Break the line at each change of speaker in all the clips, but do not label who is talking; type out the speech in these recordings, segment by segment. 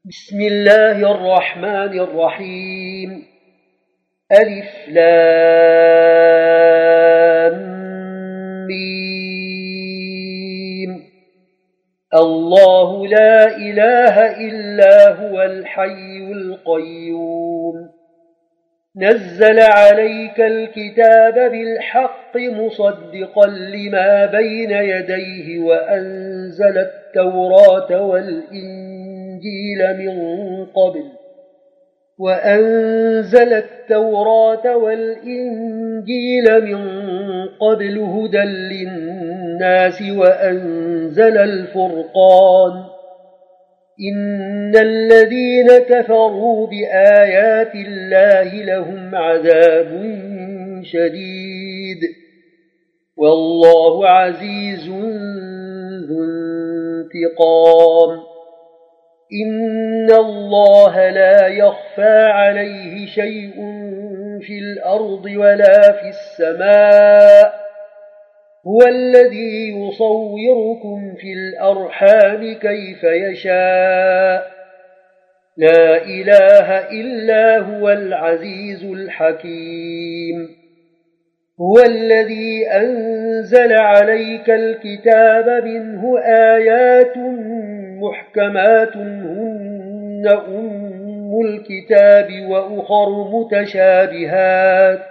بسم الله الرحمن الرحيم. ألف لام ميم. الله لا إله إلا هو الحي القيوم نزل عليك الكتاب بالحق مصدقا لما بين يديه وأنزل التوراة والإنجيل من قبل هدى للناس وأنزل الفرقان. إن الذين كفروا بآيات الله لهم عذاب شديد والله عزيز ذو انتقام. إن الله لا يخفى عليه شيء في الأرض ولا في السماء. هو الذي يصوركم في الأرحام كيف يشاء. لا إله إلا هو العزيز الحكيم. هو الذي أنزل عليك الكتاب منه آيات محكمات هن أم الكتاب وأخر متشابهات.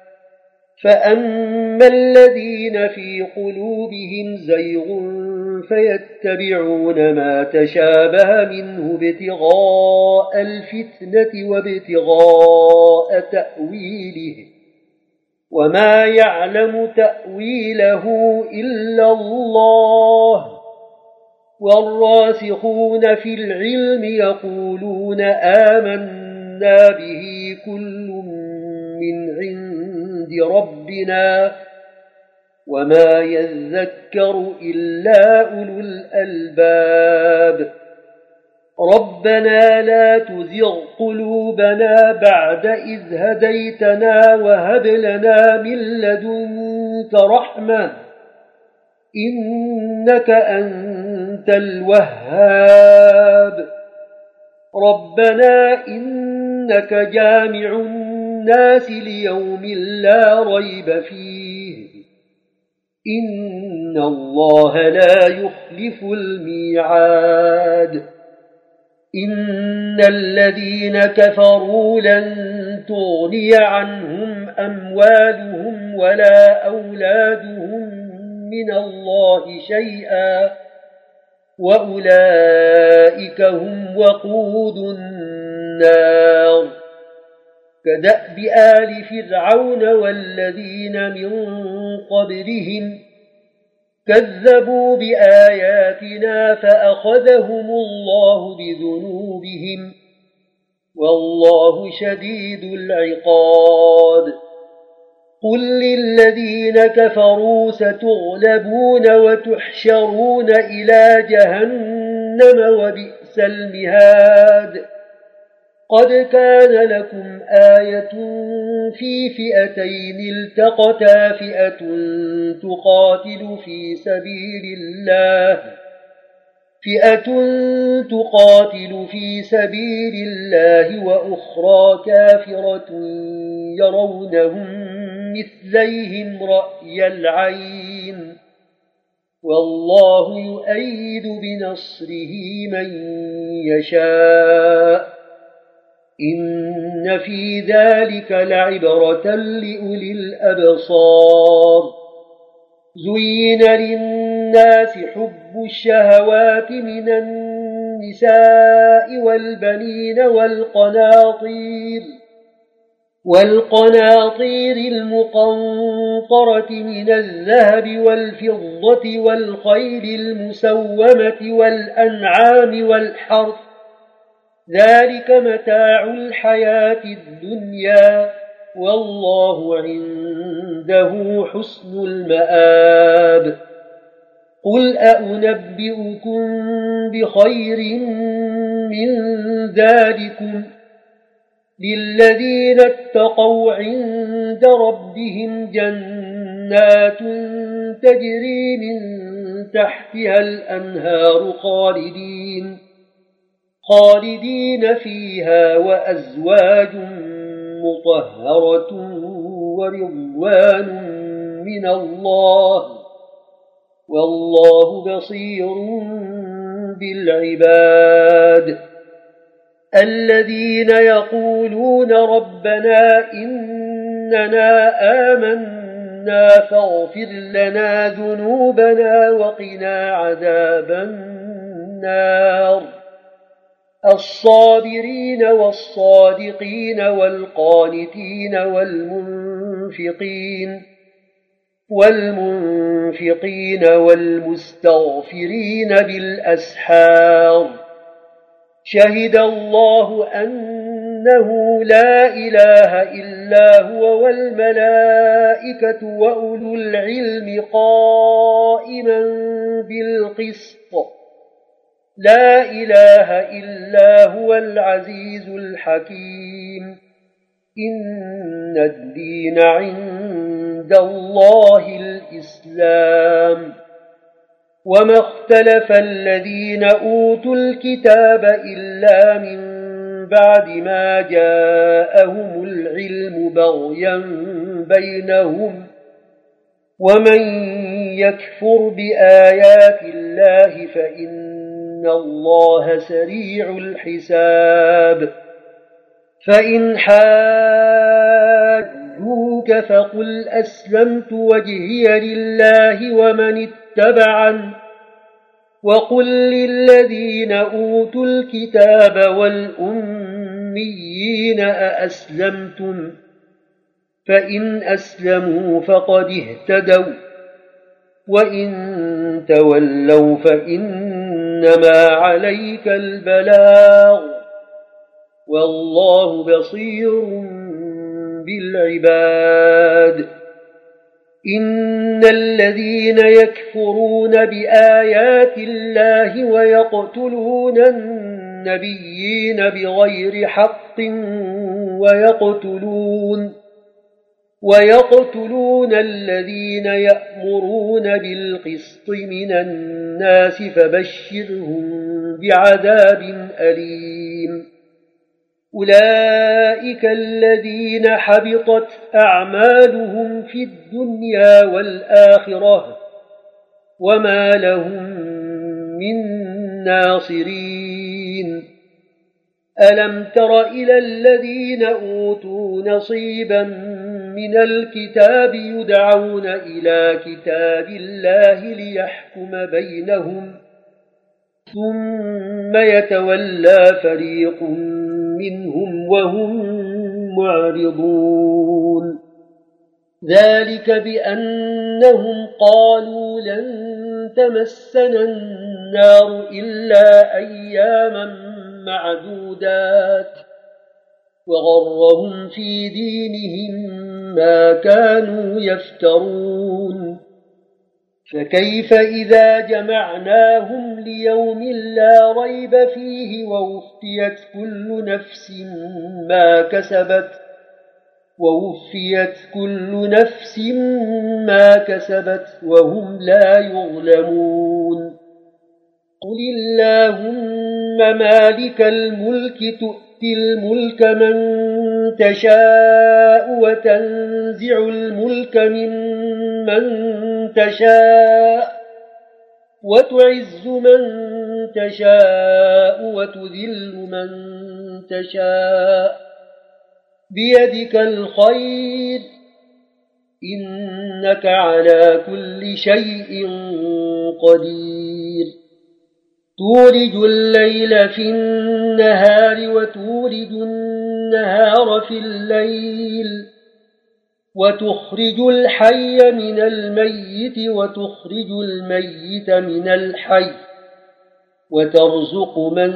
فأما الذين في قلوبهم زيغ فيتبعون ما تشابه منه ابتغاء الفتنة وابتغاء تأويله وما يعلم تأويله إلا الله. والراسخون في العلم يقولون آمنا به كل من عند ربنا وما يذكر إلا أولو الألباب. ربنا لا تزغ قلوبنا بعد إذ هديتنا وهب لنا من لدنك رحمة إنك أنت الوهاب. ربنا إنك جامع الناس ليوم لا ريب فيه. إن الله لا يخلف الميعاد. إن الذين كفروا لن تغني عنهم أموالهم ولا أولادهم من الله شيئا وأولئك هم وقود النار. كدأب آل فرعون والذين من قبلهم كذبوا بآياتنا فأخذهم الله بذنوبهم والله شديد العقاب. قل للذين كفروا ستغلبون وتحشرون إلى جهنم وبئس المهاد. قد كان لكم آية في فئتين التقتا فئة تقاتل في سبيل الله وأخرى كافرة يرونهم مثليهم رأي العين والله يؤيد بنصره من يشاء. إن في ذلك لعبرة لأولي الأبصار. زين للناس حب الشهوات من النساء والبنين والقناطير المقنطرة من الذهب والفضة والخيل المسومة والأنعام والحرث ذلك متاع الحياة الدنيا والله عنده حسن المآب. قل أنبئكم بخير من ذلكم للذين اتقوا عند ربهم جنات تجري من تحتها الأنهار خالدين فيها وأزواج مطهرة ورضوان من الله والله بصير بالعباد الذين يقولون ربنا إننا آمنا فاغفر لنا ذنوبنا وقنا عذاب النار الصابرين والصادقين والقانتين والمنفقين والمستغفرين بالأسحار شهد الله أنه لا إله إلا هو والملائكة وأولو العلم قائما بالقسط لا إله إلا هو العزيز الحكيم إن الدين عند الله الإسلام وما اختلف الذين أوتوا الكتاب إلا من بعد ما جاءهم العلم بغيا بينهم ومن يكفر بآيات الله فإن الله سريع الحساب فإن حاجوك فقل أسلمت وجهي لله ومن اتبعن وقل للذين أوتوا الكتاب والأميين أأسلمتم فإن أسلموا فقد اهتدوا وإن تولوا فإنما عليك البلاغ والله بصير بالعباد إن الذين يكفرون بآيات الله ويقتلون النبيين بغير حق ويقتلون الذين يأمرون بالقسط من الناس فبشرهم بعذاب أليم أولئك الذين حبطت أعمالهم في الدنيا والآخرة وما لهم من ناصرين ألم تر إلى الذين أوتوا نصيبا من الكتاب يدعون إلى كتاب الله ليحكم بينهم ثم يتولى فريق منهم وهم معرضون ذلك بأنهم قالوا لن تمسنا النار إلا أياما معدودات وغرهم في دينهم ما كانوا يفترون فكيف إذا جمعناهم ليوم لا ريب فيه ووفيت كل نفس ما كسبت وهم لا يظلمون قل اللهم مالك الملك تؤتي الملك من تشاء وتنزع الملك ممن تشاء وتعز من تشاء وتذل من تشاء بيدك الخير إنك على كل شيء قدير تولج الليل في النهار وتولج النهار في الليل وتخرج الحي من الميت وتخرج الميت من الحي وترزق من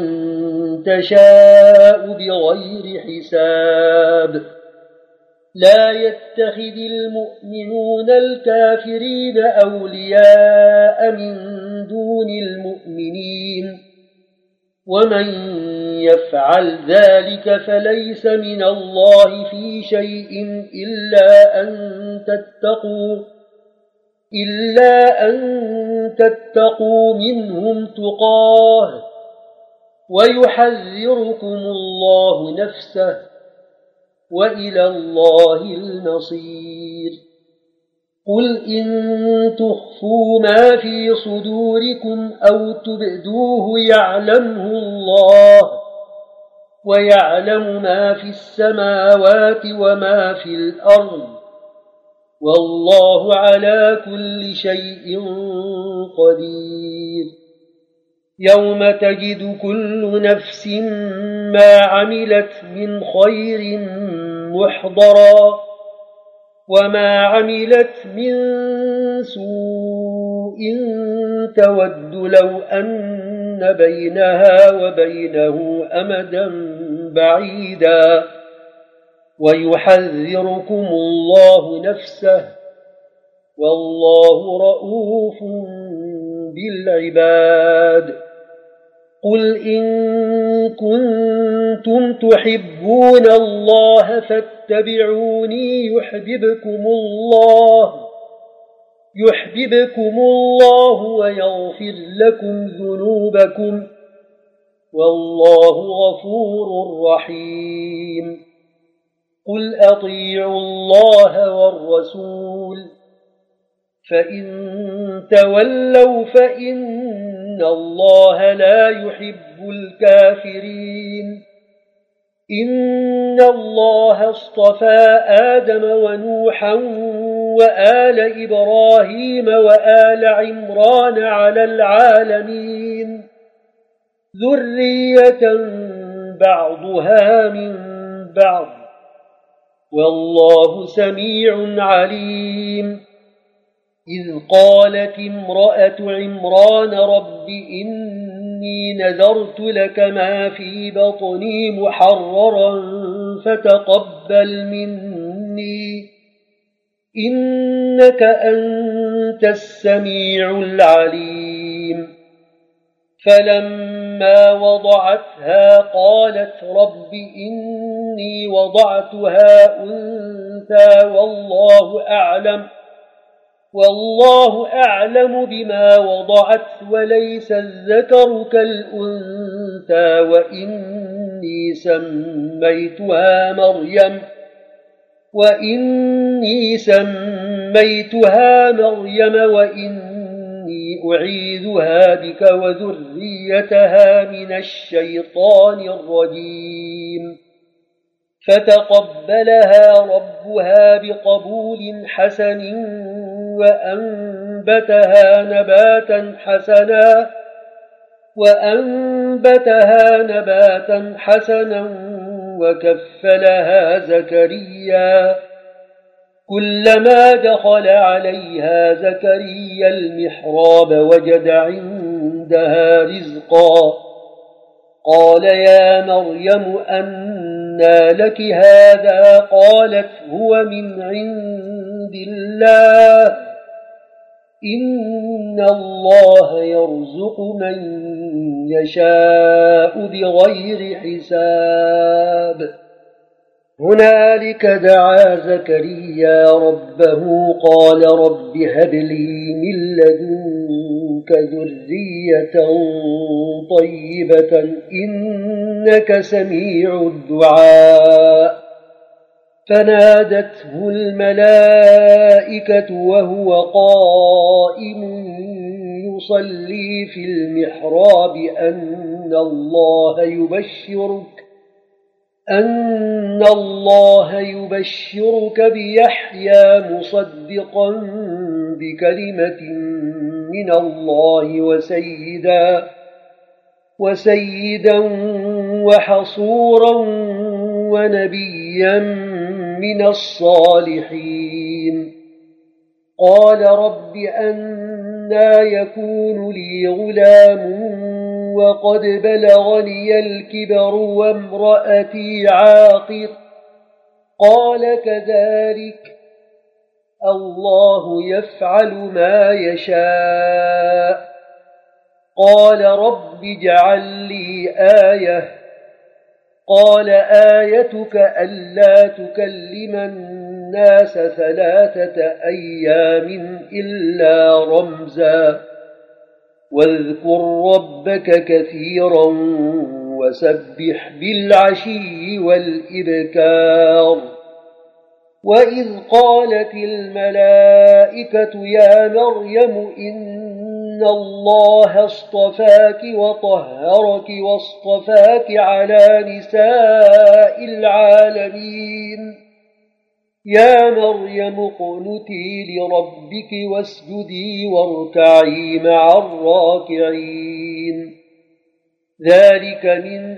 تشاء بغير حساب لا يتخذ المؤمنون الكافرين أولياء من دون المؤمنين ومن يفعل ذلك فليس من الله في شيء إلا أن تتقوا منهم تقاه ويحذركم الله نفسه وإلى الله المصير قل إن تخفوا ما في صدوركم أو تبدوه يعلمه الله ويعلم ما في السماوات وما في الأرض والله على كل شيء قدير يوم تجد كل نفس ما عملت من خير محضرا وما عملت من سوء تود لو أن بينها وبينه أمدا بعيدا ويحذركم الله نفسه والله رؤوف بالعباد قل إن كنتم تحبون الله فاتبعوني يحببكم الله ويغفر لكم ذنوبكم والله غفور رحيم قل أطيعوا الله والرسول فإن تولوا فإن الله لا يحب الكافرين إن الله اصطفى آدم ونوحا وآل إبراهيم وآل عمران على العالمين ذرية بعضها من بعض والله سميع عليم إذ قالت امرأة عمران رب إني نذرت لك ما في بطني محررا فتقبل مني إنك أنت السميع العليم فلما وضعتها قالت رب إني وضعتها أنثى والله أعلم بما وضعت وليس الذكر كالأنثى وإني سميتها مريم وإني أعيذها بك وذريتها من الشيطان الرجيم فتقبلها ربها بقبول حسن وأنبتها نباتا حسنا وكفلها زكريا كلما دخل عليها زكريا المحراب وجد عندها رزقا قال يا مريم أنى لك هذا قالت هو من عند الله إن الله يرزق من يشاء بغير حساب هنالك دعا زكريا ربه قال رب هب لي من لدنك ذرية طيبة إنك سميع الدعاء فنادته الملائكة وهو قائم يصلي في المحراب أن الله يبشرك بيحيى مصدقا بكلمة من الله وسيدا وحصورا ونبيا من الصالحين قال رب أنى يكون لي غلام وقد بلغني الكبر وامرأتي عاقر قال كذلك الله يفعل ما يشاء قال رب اجعل لي آية قال آيتك ألا تكلم الناس 3 أيام إلا رمزا واذكر ربك كثيرا وسبح بالعشي والإبكار وإذ قالت الملائكة يا مريم إن الله اصطفاك وطهرك واصطفاك على نساء العالمين يا مريم اقنتي لربك واسجدي واركعي مع الراكعين ذلك من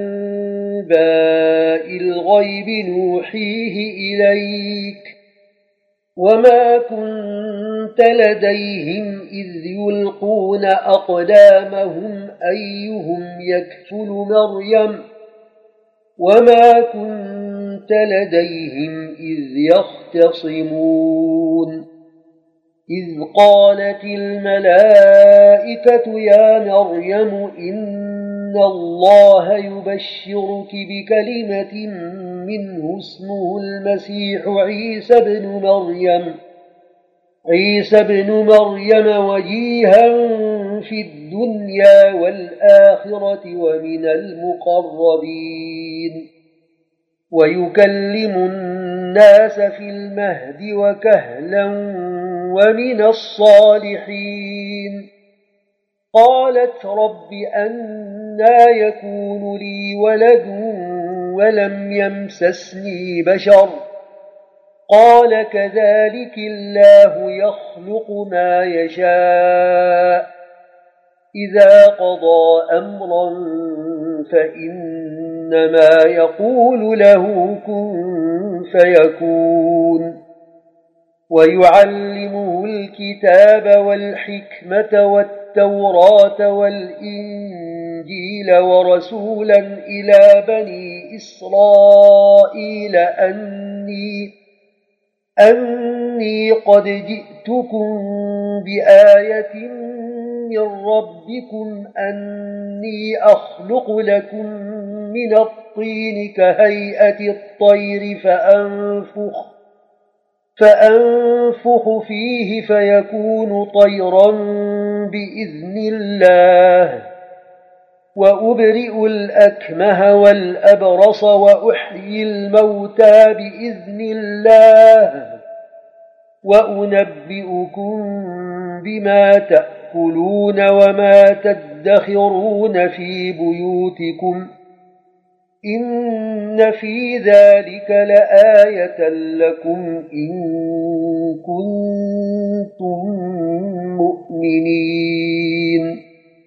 أنباء الغيب نوحيه إليك وما كنت لديهم إذ يلقون أقلامهم أيهم يكفل مريم وما كنت لديهم إذ يختصمون إذ قالت الملائكة يا مريم إن الله يبشرك بكلمة منه اسمه المسيح عيسى بن مريم وجيها في الدنيا والآخرة ومن المقربين ويكلم الناس في المهد وكهلا ومن الصالحين قالت رب أنى يكون لي ولد ولم يمسسني بشر قال كذلك الله يخلق ما يشاء إذا قضى أمرا فإنما يقول له كن فيكون ويعلمه الكتاب والحكمة والتوراة والإنجيل ورسولا إلى بني إسرائيل أني قد جئتكم بآية من ربكم أني أخلق لكم من الطين كهيئة الطير فأنفخ فيه فيكون طيرا بإذن الله وأبرئ الأكمه والأبرص وأحيي الموتى بإذن الله وأنبئكم بما تأكلون وما تدخرون في بيوتكم إن في ذلك لآية لكم إن كنتم مؤمنين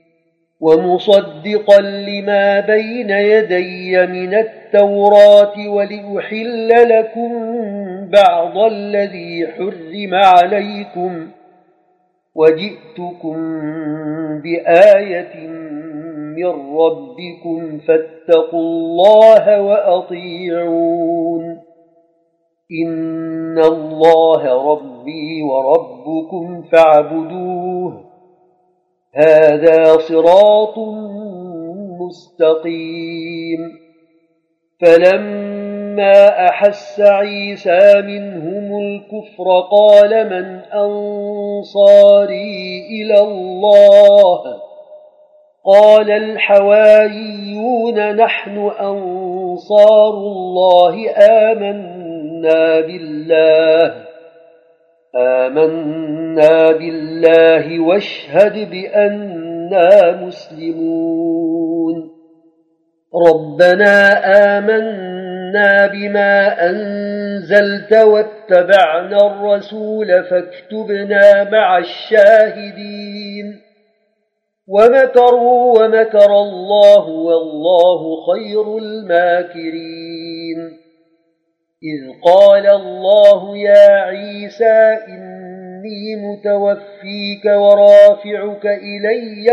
ومصدقا لما بين يدي من التوراة ولأحل لكم بعض الذي حرم عليكم وجئتكم بآية من ربكم فاتقوا الله وأطيعون إن الله ربي وربكم فاعبدوه هذا صراط مستقيم فلما أحس عيسى منهم الكفر قال من أنصاري إلى الله قال الحواريون نحن أنصار الله آمنا بالله واشهد بأننا مسلمون ربنا آمنا بما أنزلت واتبعنا الرسول فاكتبنا مع الشاهدين ومكروا ومكر الله والله خير الماكرين إذ قال الله يا عيسى إني متوفيك ورافعك إلي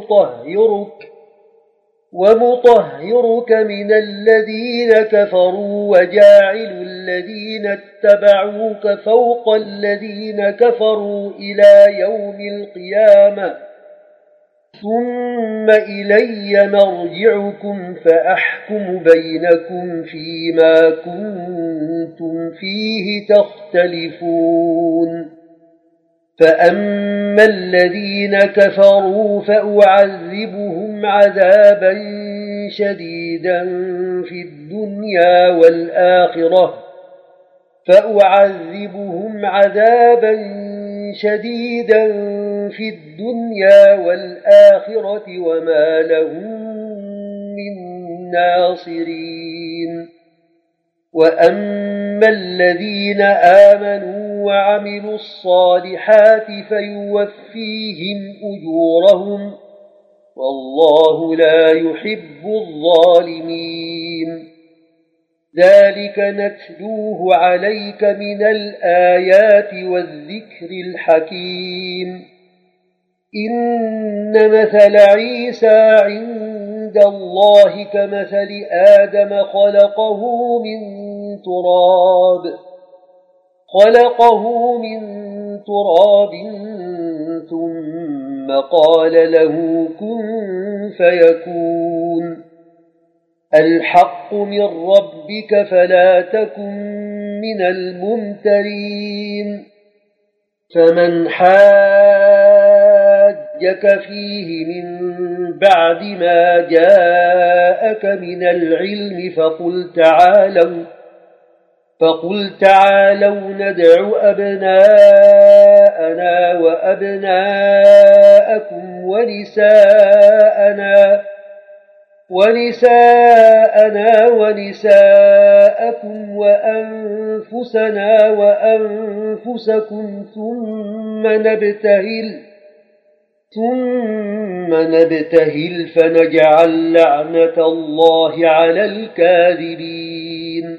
ومطهرك من الذين كفروا وجاعل الذين اتبعوك فوق الذين كفروا إلى يوم القيامة ثم إلي مرجعكم فأحكم بينكم فيما كنتم فيه تختلفون فأما الذين كفروا فأعذبهم عذابا شديدا في الدنيا والآخرة وما لهم من ناصرين. وأما الذين آمنوا وعملوا الصالحات فيوفيهم أجورهم والله لا يحب الظالمين. ذلك نتلوه عليك من الآيات والذكر الحكيم. إن مثل عيسى عند الله كمثل آدم خلقه من تراب ثم قال له كن فيكون. الحق من ربك فلا تكن من الممترين. فمن حاجك فيه من بعد ما جاءك من العلم فقل تعالوا ندع أبناءنا وأبناءكم ونساءكم وأنفسنا وأنفسكم ثم نبتهل فنجعل لعنة الله على الكاذبين.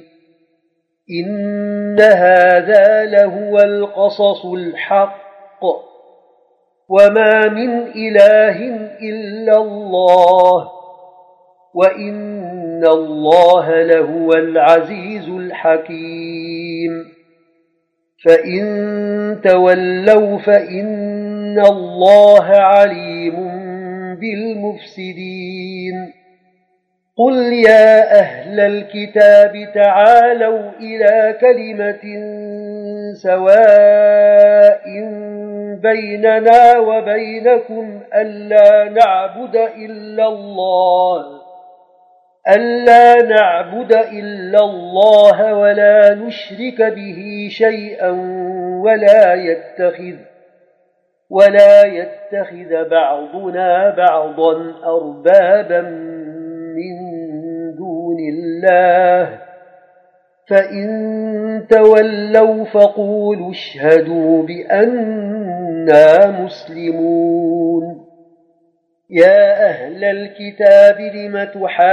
إن هذا لهو القصص الحق وما من إله إلا الله وإن الله لهو العزيز الحكيم. فإن تولوا فإن الله عليم بالمفسدين. قل يا أهل الكتاب تعالوا إلى كلمة سواء بيننا وبينكم ألا نعبد إلا الله ولا نشرك به شيئا ولا يتخذ بعضنا بعضا أربابا من دون الله. فإن تولوا فقولوا اشهدوا بأننا مسلمون. يا أهل الكتاب لم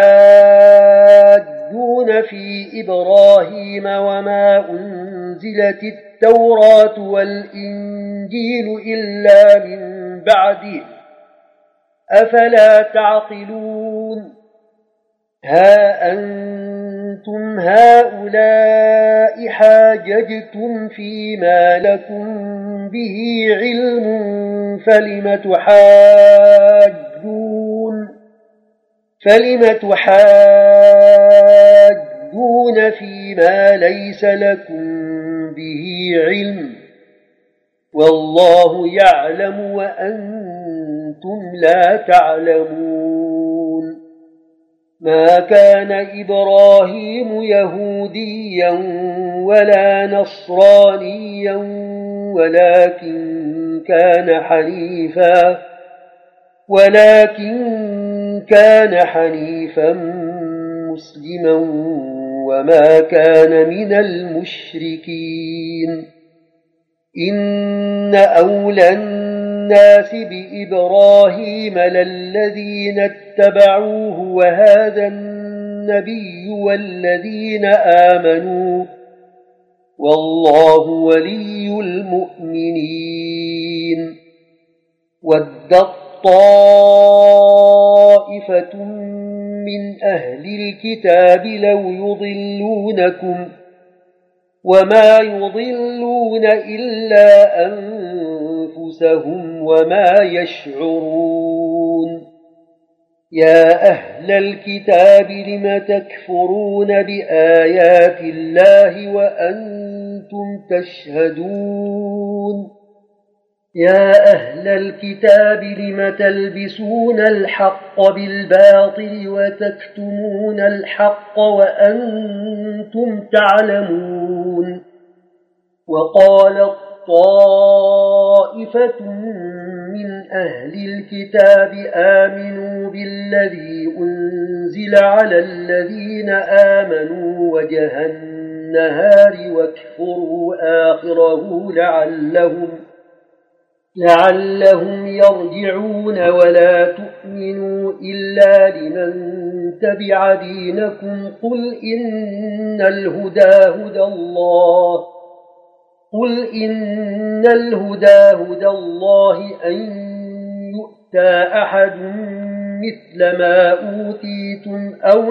تحاجون في إبراهيم وما أنزلت التوراة والإنجيل إلا من بعده أفلا تعقلون. ها أنتم هؤلاء حاججتم فيما لكم به علم فلم تحاجون فيما ليس لكم به علم والله يعلم وأنتم لا تعلمون. ما كان إبراهيم يهوديا ولا نصرانيا ولكن كان حنيفا مسلما وما كان من المشركين. إن أولى الناس بإبراهيم للذين اتبعوه وهذا النبي والذين آمنوا والله ولي المؤمنين. ودت طائفة من أهل الكتاب لو يضلونكم وما يضلون إلا أنفسهم وما يشعرون. يا أهل الكتاب لم تكفرون بآيات الله وأنتم تشهدون. يا أهل الكتاب لم تلبسون الحق بالباطل وتكتمون الحق وأنتم تعلمون وقالت طائفة من أهل الكتاب آمنوا بالذي أنزل على الذين آمنوا وجه النهار واكفروا آخره لعلهم يرجعون ولا تؤمنوا إلا لمن تبع دينكم قل إن الهدى هدى الله أن يؤتى أحد مثل ما أوتيتم أو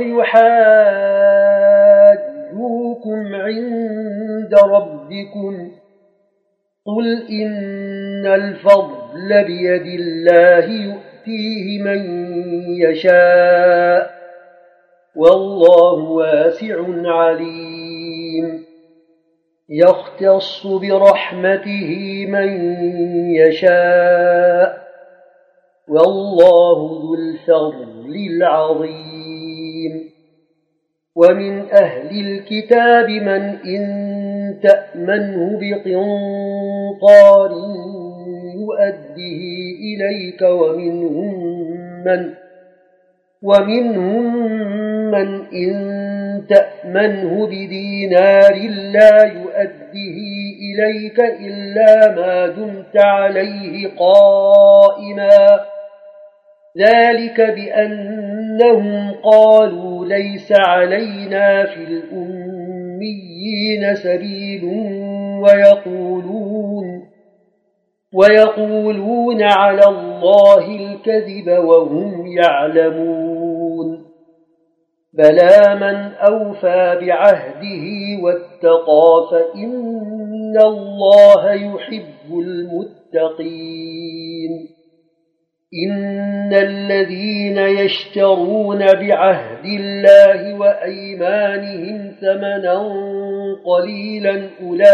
يحاجوكم عند ربكم قل إن الفضل بيد الله يؤتيه من يشاء والله واسع عليم يختص برحمته من يشاء والله ذو الفضل العظيم ومن أهل الكتاب من إن تأمنه بقنطار يؤديه إليك ومنهم من إن تأمنه بدينار لا يؤديه إليك إلا ما دمت عليه قائما ذلك بأنهم قالوا ليس علينا في الأميين سبيل ويقولون على الله الكذب وهم يعلمون بلى من أوفى بعهده واتقى فإن الله يحب المتقين إن الذين يشترون بعهد الله وأيمانهم ثمنا قليلا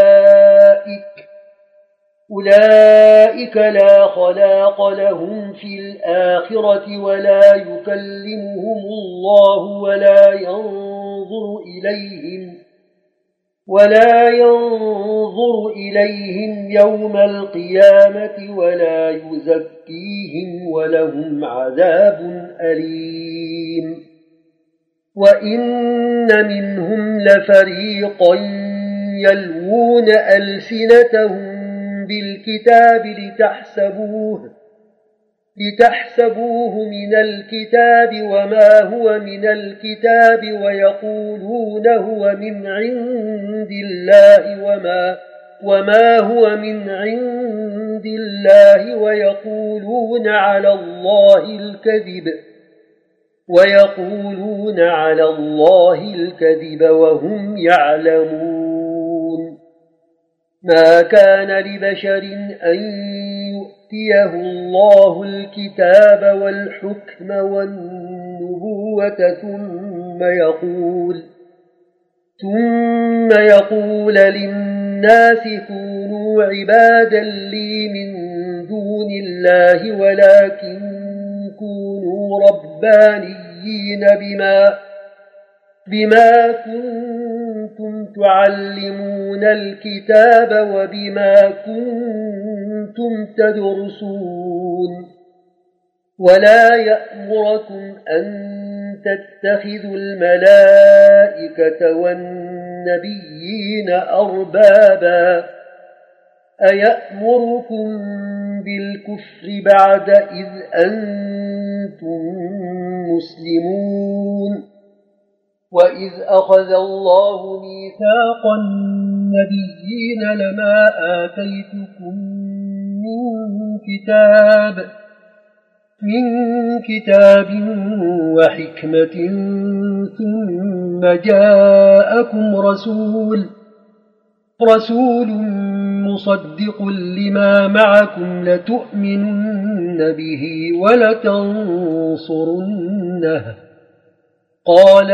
أولئك لا خلاق لهم في الآخرة ولا يكلمهم الله ولا ينظر إليهم يوم القيامة ولا يزكيهم ولهم عذاب أليم وإن منهم لفريقا يلوون ألسنتهم بالكتاب لتحسبوه من الكتاب وما هو من الكتاب ويقولون هو من عند الله وما هو من عند الله ويقولون على الله الكذب وهم يعلمون ما كان لبشر أن يؤتيه الله الكتاب والحكم والنبوة ثم يقول للناس كونوا عبادا لي من دون الله ولكن كونوا ربانيين بما كنتم تعلمون الكتاب وبما كنتم تدرسون ولا يأمركم أن تتخذوا الملائكة والنبيين أربابا أيأمركم بالكفر بعد إذ أنتم مسلمون وإذ أخذ الله ميثاق النبيين لما آتيتكم من كتاب وحكمة ثم جاءكم رسول مصدق لما معكم لتؤمنن به ولتنصرنه قال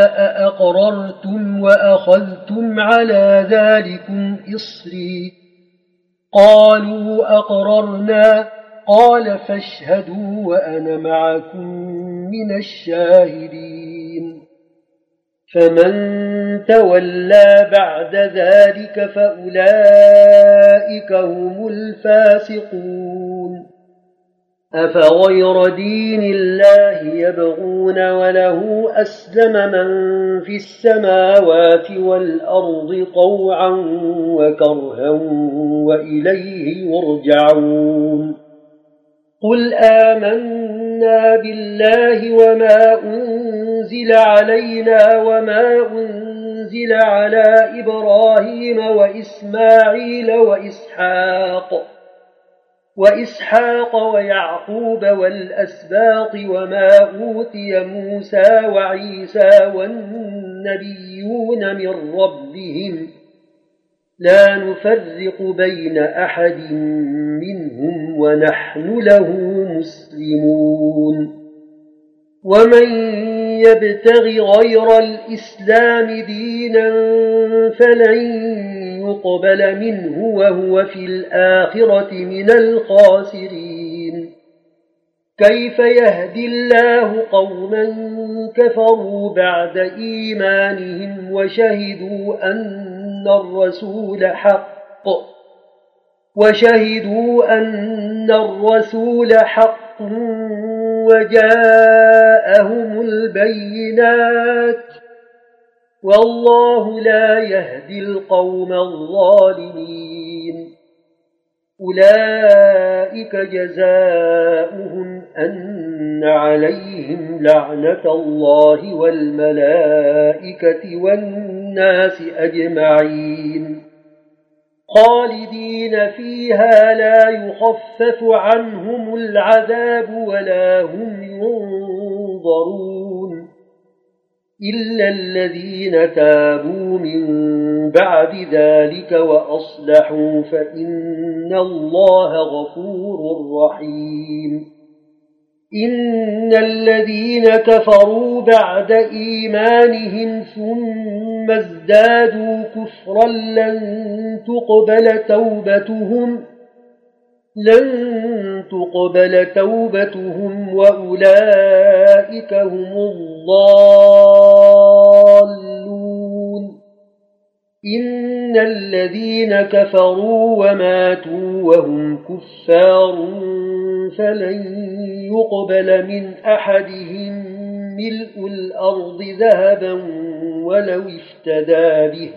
أأقررتم وأخذتم على ذلكم إصري قالوا أقررنا قال فاشهدوا وأنا معكم من الشاهدين فمن تولى بعد ذلك فأولئك هم الفاسقون أفغير دين الله يبغون وله أسلم من في السماوات والأرض طوعا وكرها وإليه يرجعون قل آمنا بالله وما أنزل علينا وما أنزل على إبراهيم وإسماعيل وإسحاق ويعقوب والأسباط وما أوتي موسى وعيسى والنبيون من ربهم لا نفرق بين أحد منهم ونحن له مسلمون ومن يبتغ غير الإسلام دينا فلن يقبل منه وهو في الآخرة من الخاسرين كيف يهدي الله قوما كفروا بعد إيمانهم وشهدوا أن الرسول حق وجاءهم البينات والله لا يهدي القوم الظالمين أولئك جزاؤهم أن عليهم لعنة الله والملائكة والناس أجمعين خالدين فيها لا يخفف عنهم العذاب ولا هم ينظرون إلا الذين تابوا من بعد ذلك وأصلحوا فإن الله غفور رحيم إن الذين كفروا بعد إيمانهم ثم ازدادوا كفرا لن تقبل توبتهم وأولئك هم الضالون إن الذين كفروا وماتوا وهم كفار فلن يقبل من أحدهم ملء الأرض ذهبا ولو افتدى به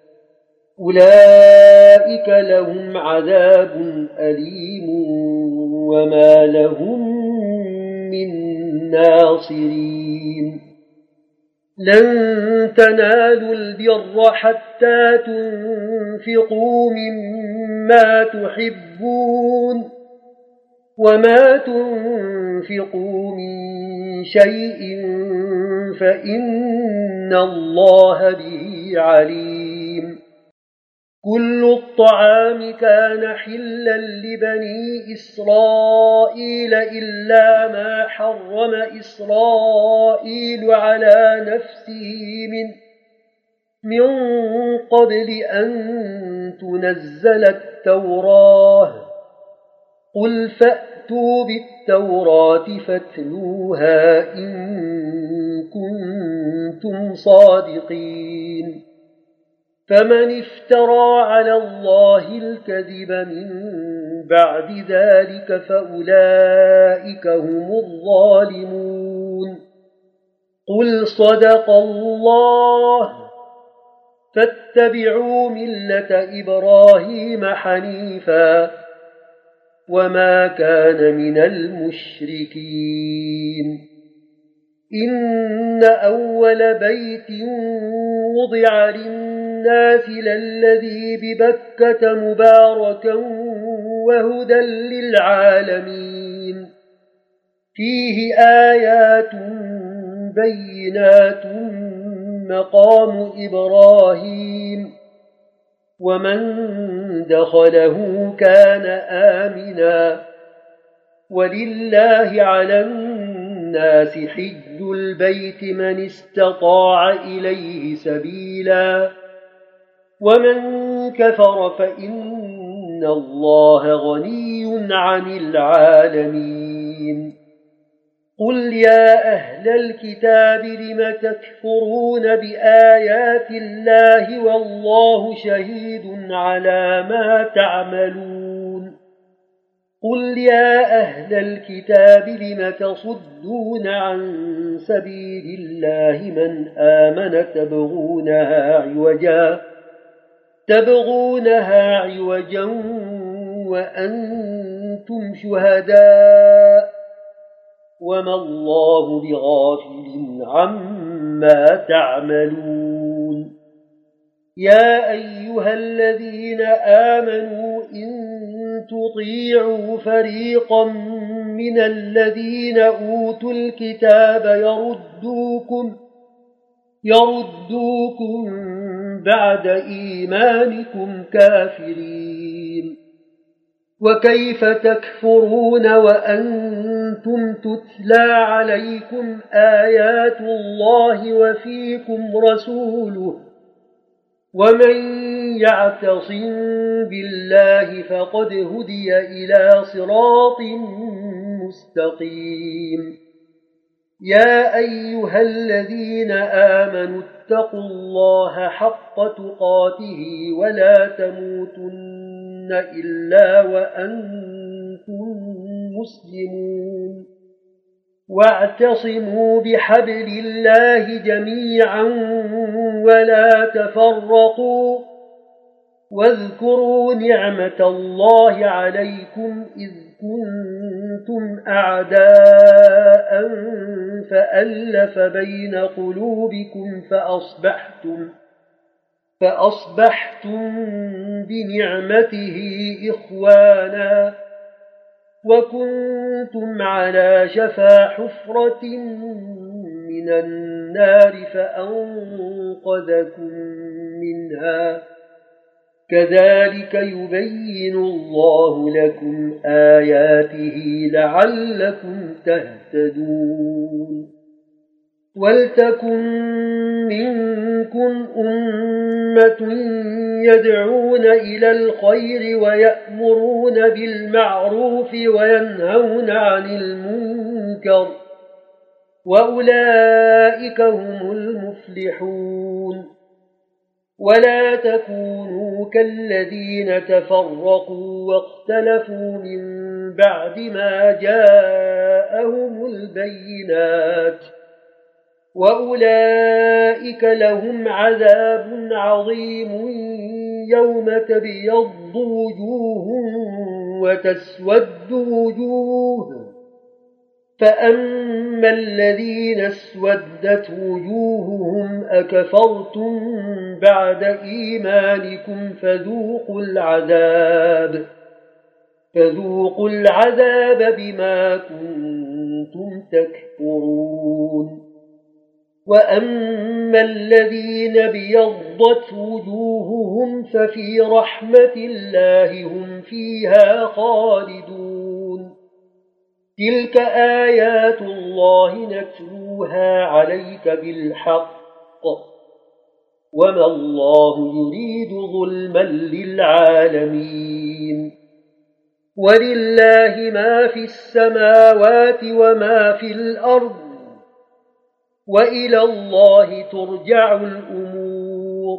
أولئك لهم عذاب أليم وما لهم من ناصرين لن تنالوا البر حتى تنفقوا مما تحبون وما تنفقوا من شيء فإن الله به عليم كل الطعام كان حلا لبني إسرائيل إلا ما حرم إسرائيل على نفسه من قبل أن تنزل التوراة قل فأتوا بالتوراة فاتلوها إن كنتم صادقين فمن افترى على الله الكذب من بعد ذلك فأولئك هم الظالمون قل صدق الله فاتبعوا ملة إبراهيم حنيفا وما كان من المشركين إن أول بيت وضع للناس للذي ببكة مباركا وهدى للعالمين فيه آيات بينات مقام إبراهيم ومن دخله كان آمنا ولله على الناس حج البيت من استطاع إليه سبيلا ومن كفر فإن إن الله غني عن العالمين قل يا أهل الكتاب لم تكفرون بآيات الله والله شهيد على ما تعملون قل يا أهل الكتاب لم تصدون عن سبيل الله من آمن تبغونها عوجا وأنتم شهداء وما الله بغافل عما تعملون يا أيها الذين آمنوا إن تطيعوا فريقا من الذين أوتوا الكتاب يردوكم بعد إيمانكم كافرين وكيف تكفرون وأنتم تتلى عليكم آيات الله وفيكم رسوله ومن يعتصم بالله فقد هدي إلى صراط مستقيم يا أيها الذين آمنوا اتقوا الله حق تقاته ولا تموتن إلا وأنتم مسلمون واعتصموا بحبل الله جميعا ولا تفرقوا واذكروا نعمة الله عليكم إذ كنتم أعداء فألف بين قلوبكم فأصبحتم بنعمته إخوانا وكنتم على شفا حفرة من النار فأنقذكم منها كذلك يبين الله لكم آياته لعلكم تهتدون ولتكن منكم أمة يدعون إلى الخير ويأمرون بالمعروف وينهون عن المنكر وأولئك هم المفلحون ولا تكونوا كالذين تفرقوا واختلفوا من بعد ما جاءهم البينات وأولئك لهم عذاب عظيم يوم تبيض وجوه وتسود وجوه فأما الذين اسودت وجوههم أكفرتم بعد إيمانكم فذوقوا العذاب بما كنتم تكفرون وأما الذين بيضت وجوههم ففي رحمة الله هم فيها خالدون تلك آيات الله نتلوها عليك بالحق وما الله يريد ظلما للعالمين ولله ما في السماوات وما في الأرض وإلى الله ترجع الأمور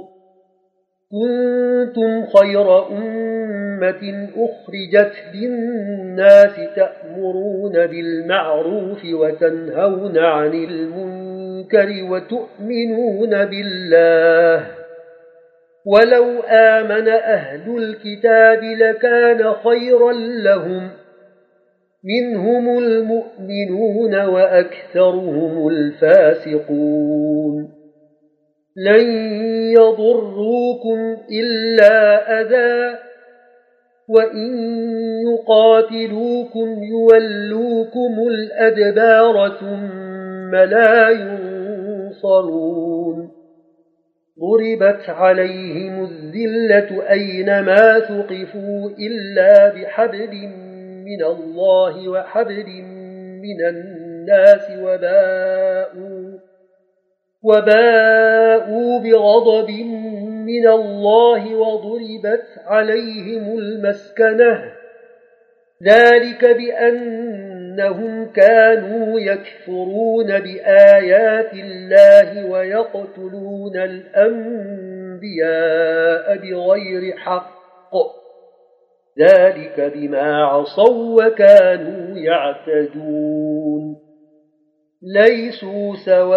كنتم خير أمة أخرجت للناس تأمرون بالمعروف وتنهون عن المنكر وتؤمنون بالله ولو آمن أهل الكتاب لكان خيرا لهم منهم المؤمنون وأكثرهم الفاسقون لن يضروكم إلا أذى وإن يقاتلوكم يولوكم الأدبار ثم لا ينصرون ضربت عليهم الذلة أينما ثقفوا إلا بحبل من الله وحبل من الناس وباءوا بغضب من الله وضربت عليهم المسكنة ذلك بأنهم كانوا يكفرون بآيات الله ويقتلون الأنبياء بغير حق ذلك بما عصوا وكانوا يعتدون ليسوا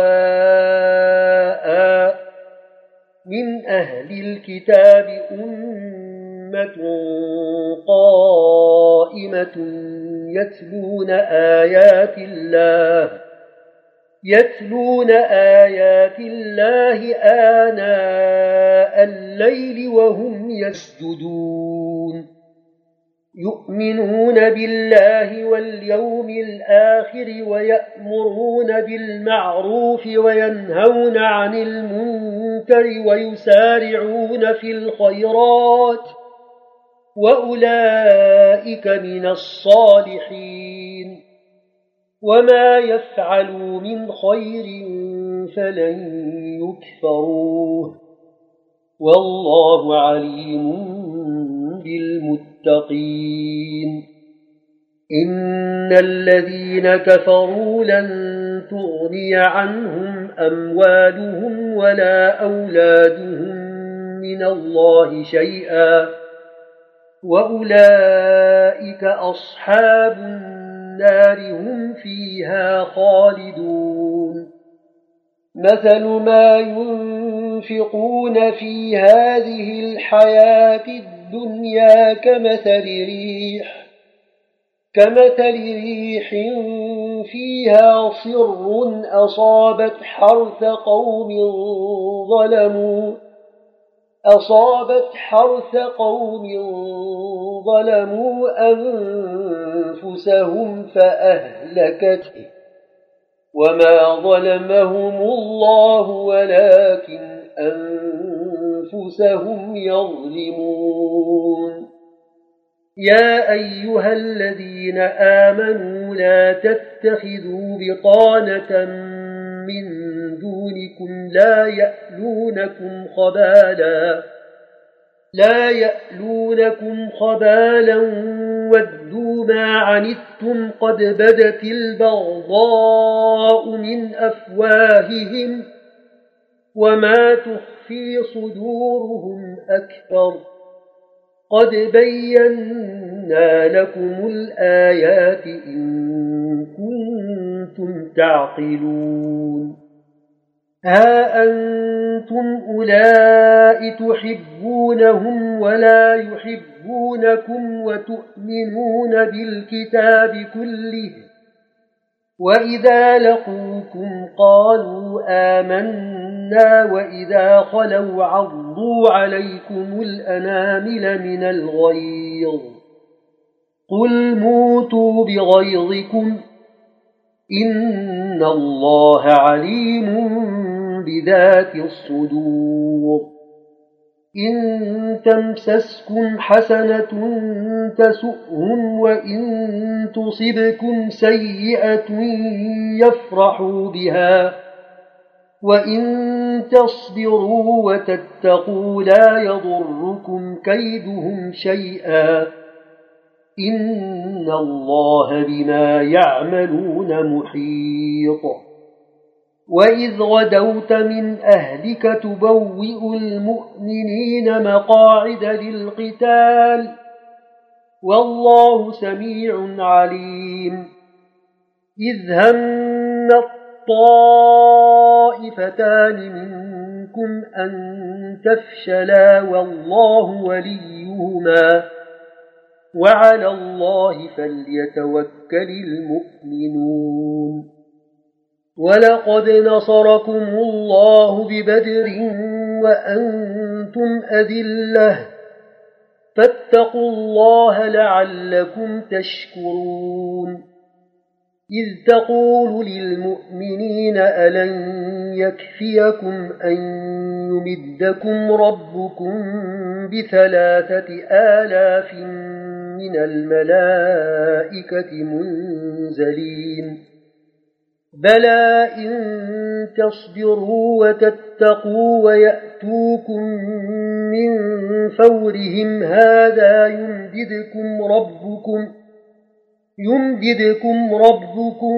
سواء من أهل الكتاب أمة قائمة يتلون آيات الله آناء الليل وهم يسجدون يؤمنون بالله واليوم الآخر ويأمرون بالمعروف وينهون عن المنكر ويسارعون في الخيرات وأولئك من الصالحين وما يفعلوا من خير فلن يكفروه والله عليم بالمتقين إن الذين كفروا لن تغني عنهم أموالهم ولا أولادهم من الله شيئا وأولئك أصحاب النار هم فيها خالدون مثل ما ينفقون في هذه الحياة الدنيا كمثل ريح فيها صر أصابت حرث قوم ظلموا أنفسهم فأهلكته وما ظلمهم الله ولكن أنفسهم يظلمون يا أيها الذين آمنوا لا تتخذوا بطانة من دونكم لا يألونكم خبالا ودوا ما عنتم قد بدت البغضاء من أفواههم وما تخفي صدورهم أكبر قد بينا لكم الآيات إن كنتم تعقلون ها أنتم أولئك تحبونهم ولا يحبونكم وتؤمنون بالكتاب كله وإذا لقوكم قالوا آمنا وإذا خلوا عضوا عليكم الأنامل من الغيظ قل موتوا بغيظكم إن الله عليم بذات الصدور إن تمسسكم حسنة تسؤهم وإن تصبكم سيئة يفرحوا بها وإن تصبروا وتتقوا لا يضركم كيدهم شيئا إن الله بما يعملون محيط وإذ غدوت من أهلك تبوئ المؤمنين مقاعد للقتال والله سميع عليم إذ هم الطائفتان منكم أن تفشلا والله وليهما وعلى الله فليتوكل المؤمنون ولقد نصركم الله ببدر وأنتم أذلة فاتقوا الله لعلكم تشكرون إذ تقول للمؤمنين ألن يكفيكم أن يمدكم ربكم ب3,000 من الملائكة منزلين بلى إن تصبروا وتتقوا يتقوا ويأتوكم من فورهم هذا يمددكم ربكم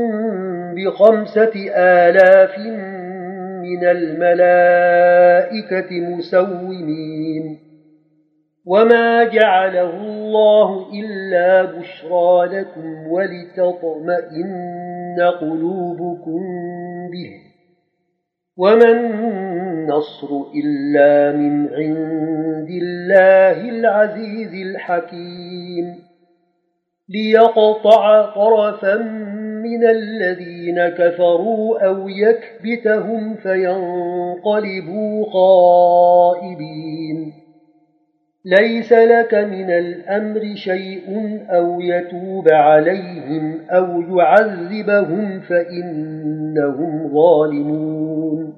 ب5000 من الملائكة مسومين وما جعله الله إلا بشرى لكم ولتطمئن قلوبكم به وما النصر إلا من عند الله العزيز الحكيم ليقطع طرفا من الذين كفروا أو يكبتهم فينقلبوا خائبين ليس لك من الأمر شيء أو يتوب عليهم أو يعذبهم فإنهم ظالمون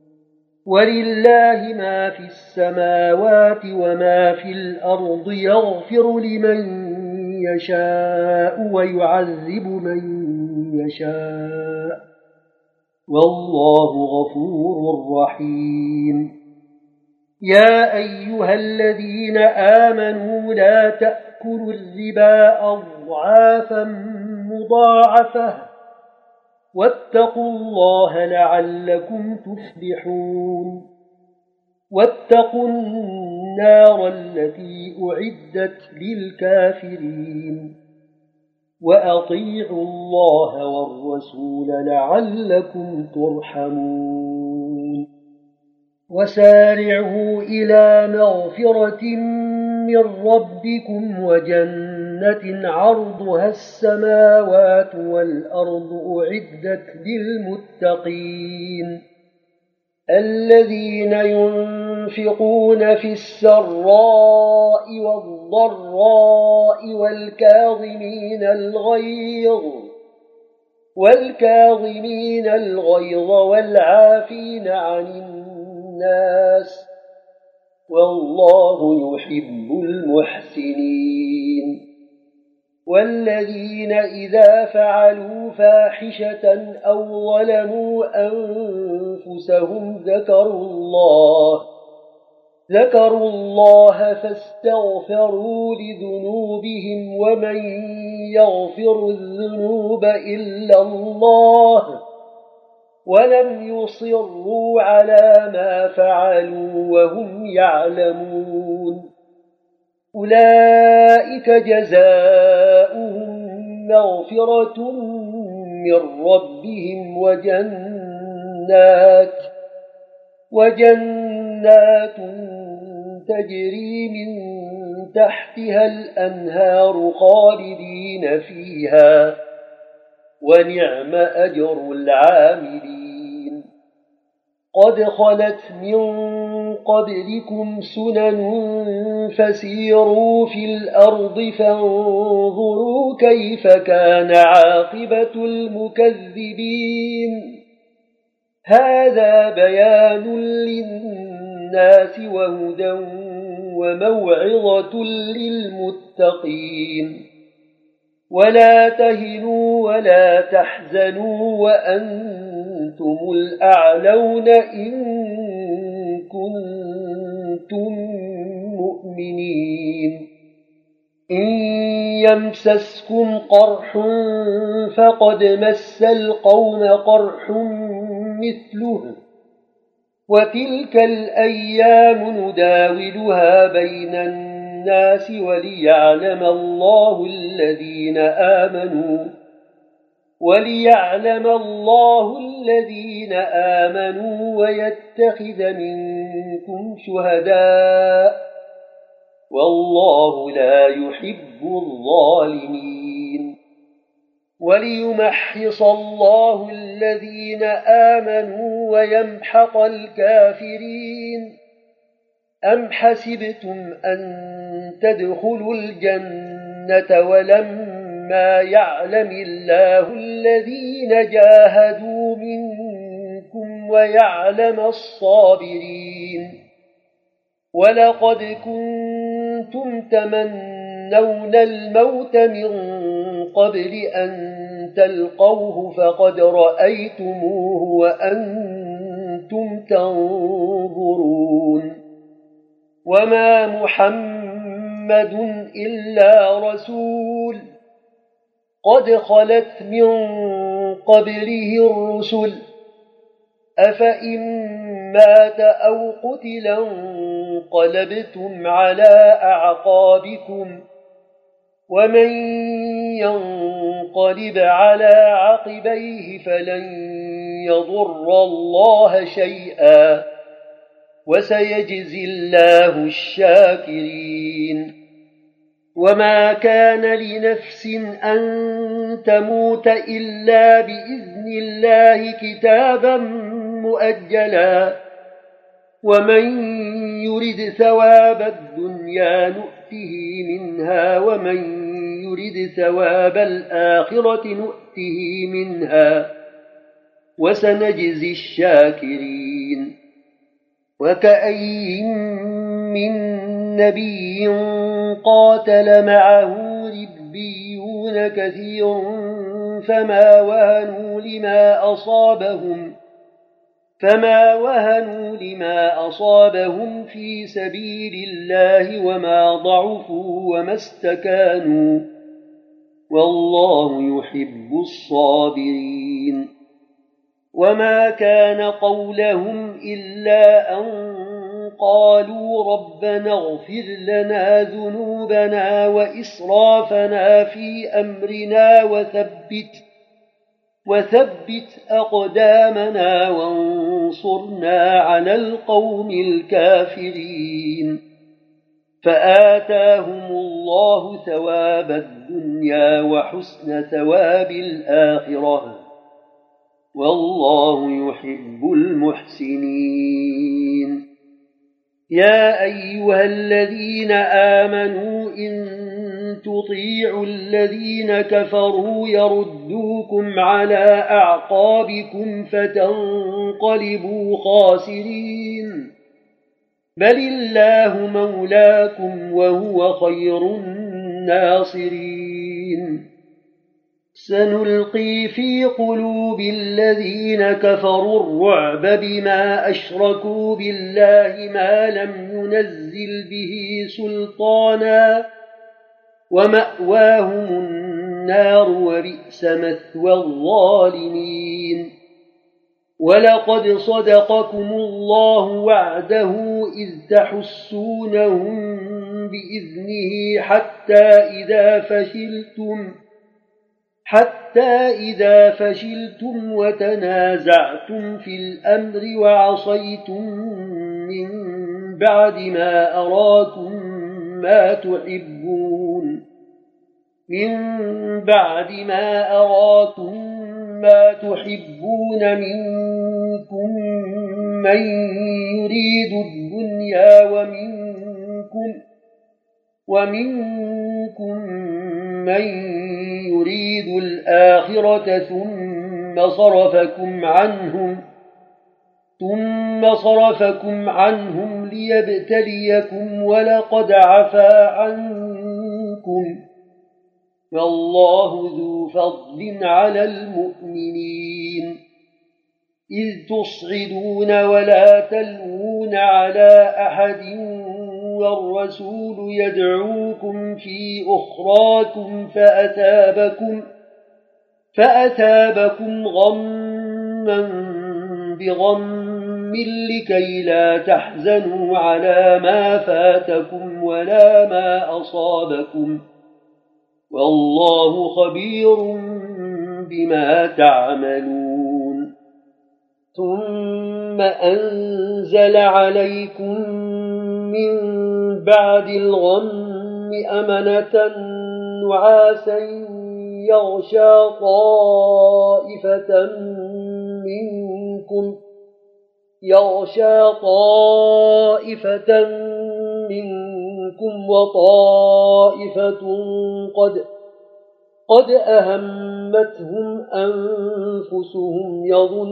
ولله ما في السماوات وما في الأرض يغفر لمن يشاء ويعذب من يشاء والله غفور رحيم يا أيها الذين آمنوا لا تأكلوا الربا أضعافا مضاعفة واتقوا الله لعلكم تفلحون واتقوا النار التي أعدت للكافرين وأطيعوا الله والرسول لعلكم ترحمون وسارعوا إلى مغفرة من ربكم وجنة عرضها السماوات والأرض أعدت للمتقين الذين ينفقون في السراء والضراء والكاظمين الغيظ والعافين عن الناس والله يحب المحسنين والذين إذا فعلوا فاحشة أو ظلموا أنفسهم ذكروا الله فاستغفروا لذنوبهم ومن يغفر الذنوب إلا الله ولم يصروا على ما فعلوا وهم يعلمون أولئك جزاؤهم مغفرة من ربهم وجنات تجري من تحتها الأنهار خالدين فيها ونعم أجر العاملين قد خلت من قبلكم سنن فسيروا في الأرض فانظروا كيف كان عاقبة المكذبين هذا بيان للناس وهدى وموعظة للمتقين ولا تهنوا ولا تحزنوا وأنتم الأعلون إن كنتم مؤمنين إن يمسسكم قرح فقد مس القوم قرح مثله وتلك الأيام نداولها بين الناس وليعلم الله الذين آمنوا ويتخذ منكم شهداء والله لا يحب الظالمين وليمحص الله الذين آمنوا ويمحق الكافرين أم حسبتم أن تدخلوا الجنة ولما يعلم الله الذين جاهدوا منكم ويعلم الصابرين ولقد كنتم تمنون الموت من قبل أن تلقوه فقد رأيتموه وأنتم كنتم تنظرون وما محمد إلا رسول قد خلت من قبله الرسل أفإن مات أو قتل انقلبتم على أعقابكم ومن ينقلب على عقبيه فلن يضر الله شيئا وسيجزي الله الشاكرين وما كان لنفس أن تموت إلا بإذن الله كتابا مؤجلا ومن يرد ثواب الدنيا نؤته منها ومن يرد ثواب الآخرة نؤته منها وسنجزي الشاكرين وكأين من نبي قاتل معه ربيون كثير فما وهنوا لما أصابهم في سبيل الله وما ضعفوا وما استكانوا والله يحب الصابرين وما كان قولهم إلا أن قالوا ربنا اغفر لنا ذنوبنا وإسرافنا في أمرنا وثبت أقدامنا وانصرنا على القوم الكافرين فآتاهم الله ثواب الدنيا وحسن ثواب الآخرة والله يحب المحسنين يا أيها الذين آمنوا إن تطيعوا الذين كفروا يردوكم على أعقابكم فتنقلبوا خاسرين بل الله مولاكم وهو خير الناصرين سنلقي في قلوب الذين كفروا الرعب بما أشركوا بالله ما لم ينزل به سلطانا ومأواهم النار وبئس مثوى الظالمين ولقد صدقكم الله وعده إذ تحسونهم بإذنه حتى إذا فشلتم وتنازعتم في الأمر وعصيتم من بعد ما أراكم ما تحبون منكم من يريد الدنيا ومنكم من يريد الآخرة ثم صرفكم عنهم ليبتليكم ولقد عفا عنكم والله ذو فضل على المؤمنين إذ تصعدون ولا تلوون على أحد والرسول يدعوكم في أخراكم فأثابكم غما بغم لكي لا تحزنوا على ما فاتكم ولا ما أصابكم والله خبير بما تعملون ثم أنزل عليكم من بعد الغم أمنة نعاسا يغشى طائفة منكم وطائفة قد أهمتهم أنفسهم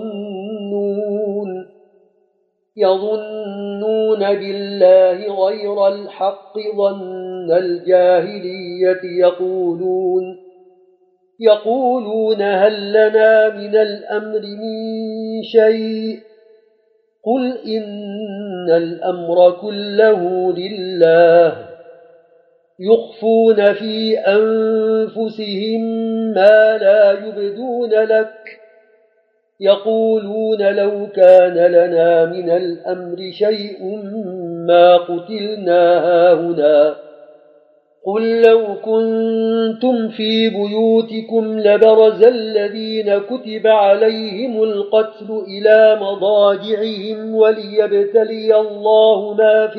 يظنون بالله غير الحق ظن الجاهلية يقولون هل لنا من الأمر من شيء قل إن الأمر كله لله يخفون في أنفسهم ما لا يبدون لك يقولون لو كان لنا من الأمر شيء ما قتلنا هاهنا قل لو كنتم في بيوتكم لبرز الذين كتب عليهم القتل إلى مضاجعهم وليبتلي الله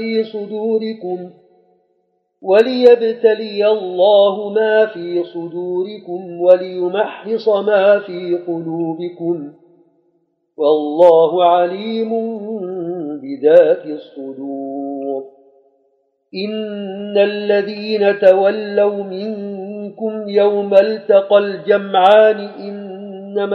ما في صدوركم وليمحص ما في قلوبكم والله عليم بذات الصدور إن الذين تولوا منكم يوم التقى الجمعان إنما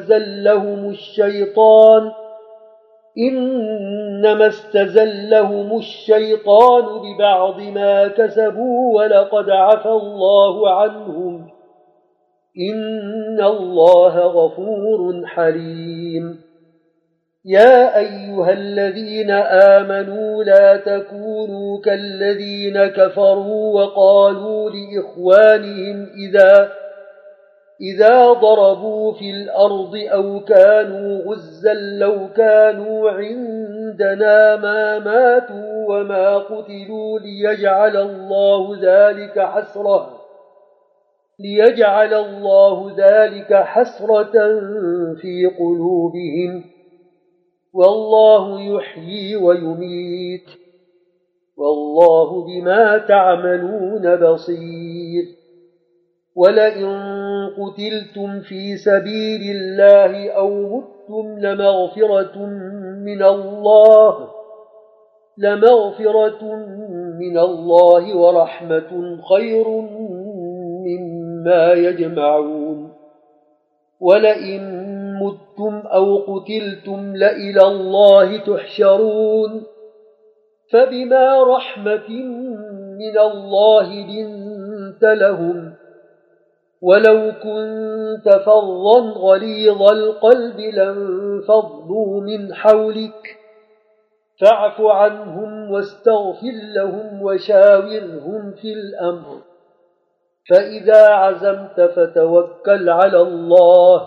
استزلهم الشيطان ببعض ما كسبوا ولقد عفى الله عنهم إن الله غفور حليم يا أيها الذين آمنوا لا تكونوا كالذين كفروا وقالوا لإخوانهم إذا ضربوا في الأرض أو كانوا غزا لو كانوا عندنا ما ماتوا وما قتلوا ليجعل الله ذلك حسرة في قلوبهم والله يحيي ويميت والله بما تعملون بصير ولئن قتلتم في سبيل الله أو متم لمغفرة من الله ورحمة خير مما يجمعون ولئن متم أو قتلتم لإلى الله تحشرون فبما رحمة من الله لنت لهم ولو كنت فظا غليظ القلب لانفضوا من حولك فاعف عنهم واستغفر لهم وشاورهم في الأمر فإذا عزمت فتوكل على الله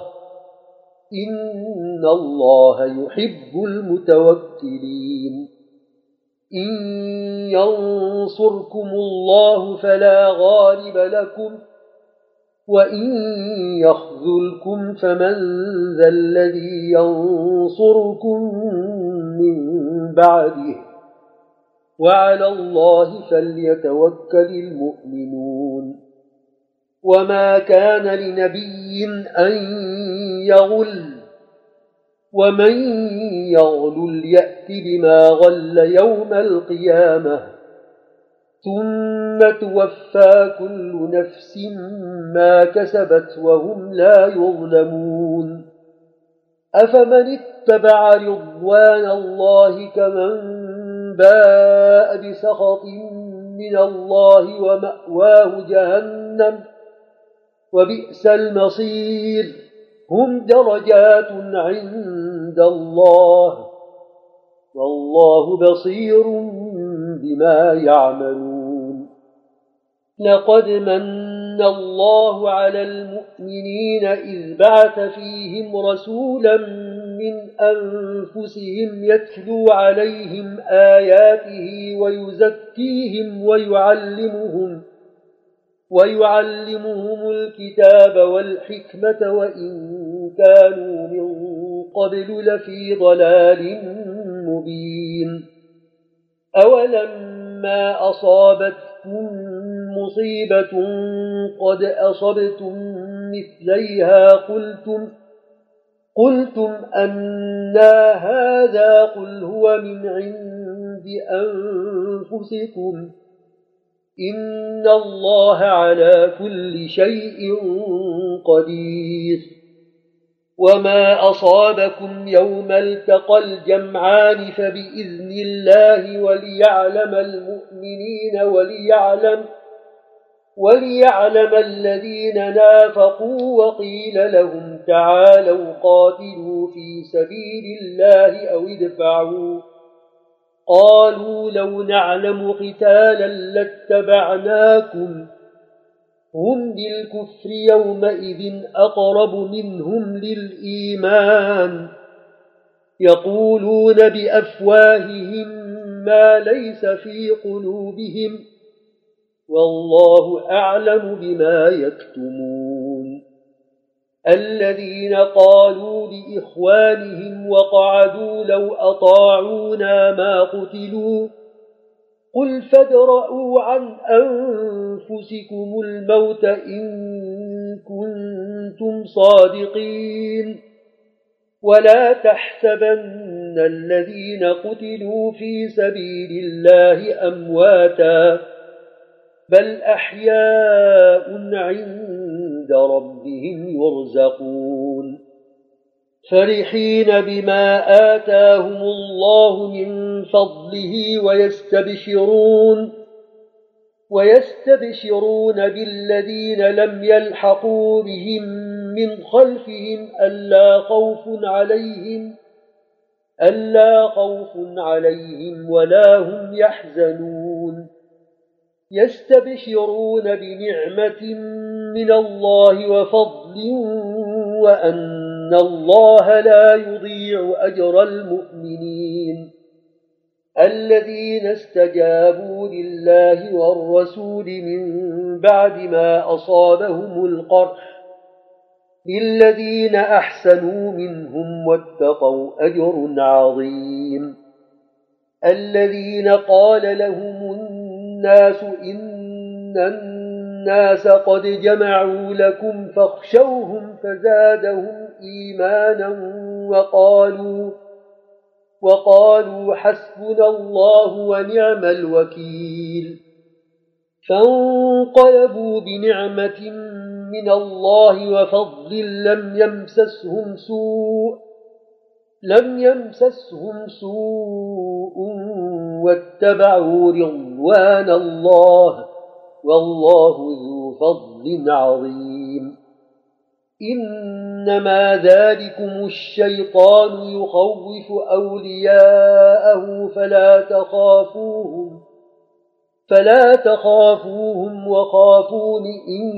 إن الله يحب المتوكلين إن ينصركم الله فلا غالب لكم وإن يخذلكم فمن ذا الذي ينصركم من بعده وعلى الله فليتوكل المؤمنون وما كان لنبي أن يغل ومن يغل يأت بما غل يوم القيامة ثم توفى كل نفس ما كسبت وهم لا يظلمون أفمن اتبع رضوان الله كمن باء بسخط من الله ومأواه جهنم وبئس المصير هم درجات عند الله والله بصير بما يعملون لقد من الله على المؤمنين إذ بعث فيهم رسولا من أنفسهم يتلو عليهم آياته ويزكيهم ويعلمهم الكتاب والحكمة وإن كانوا من قبل لفي ضلال مبين أولما أصابتكم مصيبة قد أصبتم مثليها قلتم أنى هذا قل هو من عند أنفسكم إن الله على كل شيء قدير وما أصابكم يوم التقى الجمعان فبإذن الله وليعلم المؤمنين وليعلم الذين نافقوا وقيل لهم تعالوا قاتلوا في سبيل الله أو ادفعوا قالوا لو نعلم قتالا لاتبعناكم هم بالكفر يومئذ أقرب منهم للإيمان يقولون بأفواههم ما ليس في قلوبهم والله أعلم بما يكتمون الذين قالوا لإخوانهم وقعدوا لو أطاعونا ما قتلوا قل فادرءوا عن أنفسكم الموت إن كنتم صادقين ولا تحسبن الذين قتلوا في سبيل الله أمواتا بل أحياء عند ربهم يرزقون فرحين بما آتاهم الله من فضله ويستبشرون بالذين لم يلحقوا بهم من خلفهم ألا خوف عليهم ولا هم يحزنون يستبشرون بنعمة من الله وفضل وأن الله لا يضيع أجر المؤمنين الذين استجابوا لله والرسول من بعد ما أصابهم القرح للذين أحسنوا منهم واتقوا أجر عظيم الذين قال لهم الناس إن الناس قد جمعوا لكم فاخشوهم فزادهم إيمانا وقالوا حسبنا الله ونعم الوكيل فانقلبوا بنعمة من الله وفضل لم يمسسهم سوء واتبعوا رضوان الله والله ذو فضل عظيم إنما ذلكم الشيطان يخوف أولياءه فلا تخافوهم وخافون إن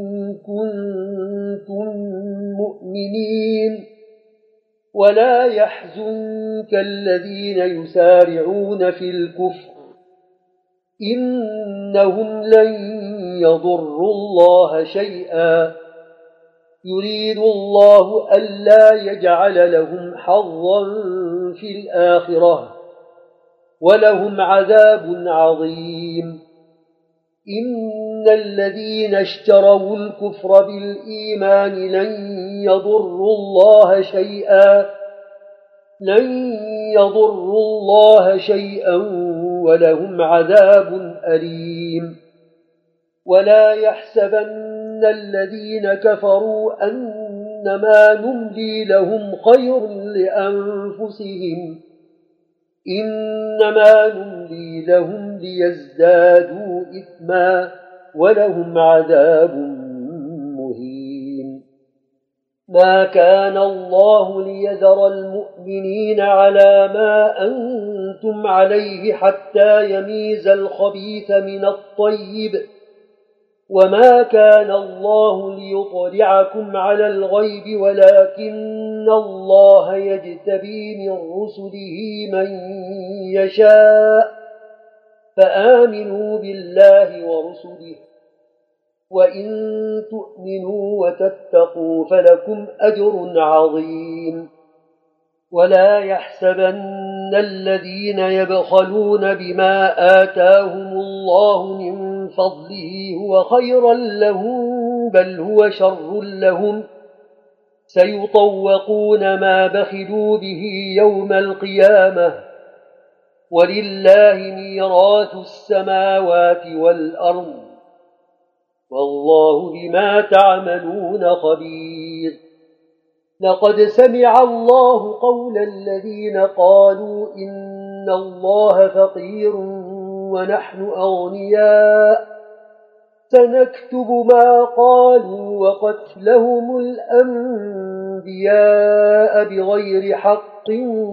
كنتم مؤمنين ولا يحزنك الذين يسارعون في الكفر إنهم لن يضروا الله شيئا يريد الله ألا يجعل لهم حظا في الآخرة ولهم عذاب عظيم إن الذين اشتروا الكفر بالإيمان لن يضروا الله شيئا ولهم عذاب أليم ولا يحسبن الذين كفروا أنما نملي لهم خير لأنفسهم إنما نملي لهم ليزدادوا إثما ولهم عذاب مهين ما كان الله ليذر المؤمنين على ما أنتم عليه حتى يميز الخبيث من الطيب وما كان الله ليطلعكم على الغيب ولكن الله يجتبي من رسله من يشاء فآمنوا بالله ورسله وإن تؤمنوا وتتقوا فلكم أجر عظيم ولا يحسبن الذين يبخلون بما آتاهم الله من فضله هو خيرا لهم بل هو شر لهم سيطوقون ما بخلوا به يوم القيامة ولله ميراث السماوات والأرض والله بما تعملون خبير لقد سمع الله قول الذين قالوا إن الله فقير ونحن أغنياء سنكتب ما قالوا وقتلهم الأنبياء بغير حق